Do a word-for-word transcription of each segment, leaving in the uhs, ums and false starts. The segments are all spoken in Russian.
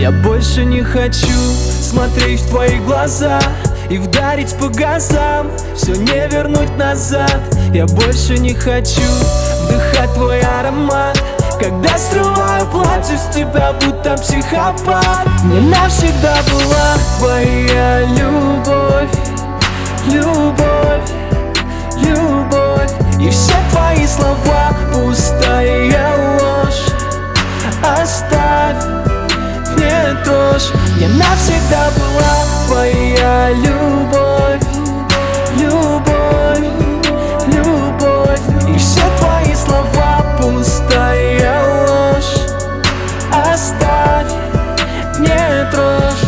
Я больше не хочу смотреть в твои глаза и вдарить по газам, все не вернуть назад. Я больше не хочу вдыхать твой аромат, когда срываю платье с тебя, будто психопат. Мне навсегда была твоя любовь, любовь, любовь. И все твои слова пустая ложь. Оставь, не трожь. Мне навсегда была твоя любовь, любовь, любовь. И все твои слова пустая ложь. Оставь, не трожь.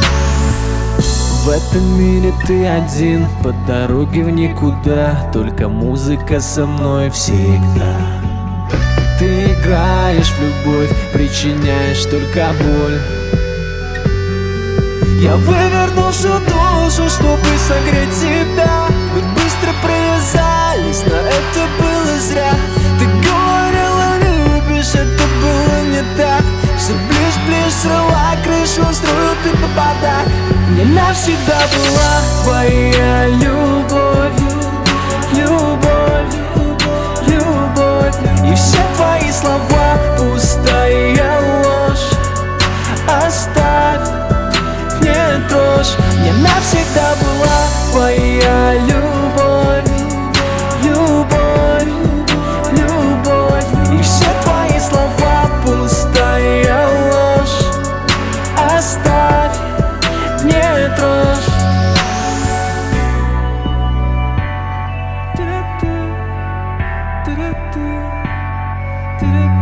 В этом мире ты один, по дороге в никуда, только музыка со мной всегда. Ты играешь в любовь, причиняешь только боль. Я вывернул всю душу, чтобы согреть тебя. Мы быстро привязались, но это было зря. Ты говорила, любишь, это было не так. Все ближе, ближе, срывай крышу, устроил ты бардак. Мне навсегда была твоя любовь, любовь, любовь. И все твои слова пустая ложь. Оставь, не трожь. Мне навсегда была твоя любовь, любовь, любовь. И все твои слова пустая ложь. Оставь, не трожь. Did